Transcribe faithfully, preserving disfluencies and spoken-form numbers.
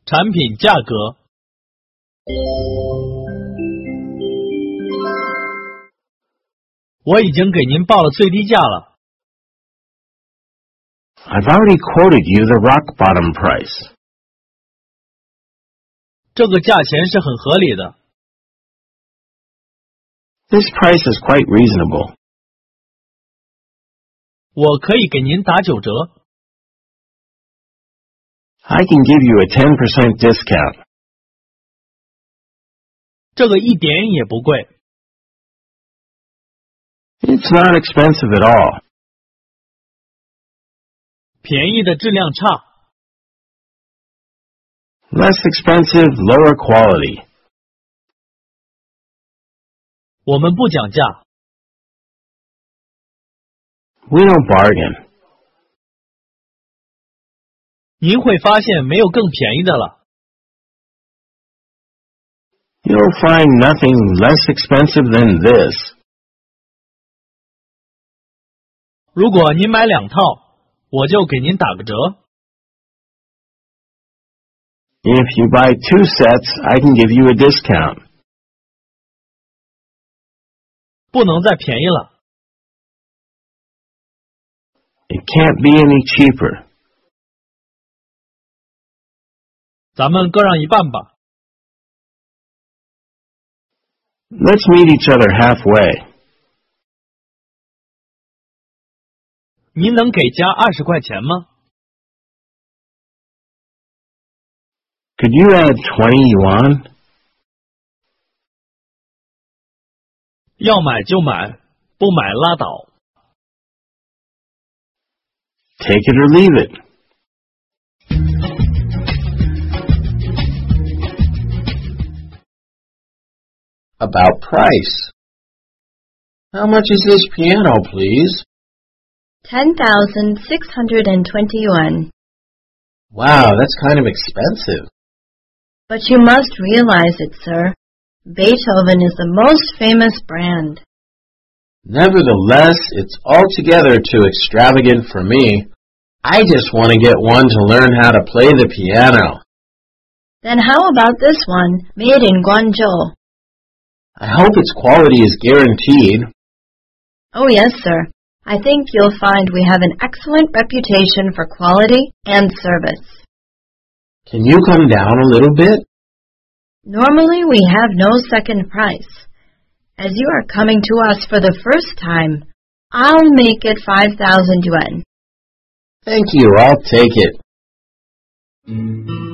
产品价格。我已经给您报了最低价了。 I've already quoted you the rock bottom price. 这个价钱是很合理的。 This price is quite reasonable. 我可以给您打九折。 I can give you a ten percent discount. 这个一点也不贵。 It's not expensive at all. 便宜的质量差。 Less expensive, lower quality. 我们不讲价。 We don't bargain. 您会发现没有更便宜的了。 You'll find nothing less expensive than this. 如果您买两套，我就给您打个折。 If you buy two sets, I can give you a discount. 不能再便宜了。 It can't be any cheaper. 咱们各让一半吧。 Let's meet each other halfway. 您能给加二十块钱吗？ Could you add twenty yuan? 要买就买，不买拉倒。 Take it or leave it. About price. How much is this piano, please? Ten thousand six hundred and twenty yuan. Wow, that's kind of expensive. But you must realize it, sir. Beethoven is the most famous brand. Nevertheless, it's altogether too extravagant for me. I just want to get one to learn how to play the piano. Then how about this one, made in Guangzhou? I hope its quality is guaranteed. Oh yes, sir. I think you'll find we have an excellent reputation for quality and service. Can you come down a little bit? Normally we have no second price. As you are coming to us for the first time, I'll make it five thousand yuan. Thank you, I'll take it.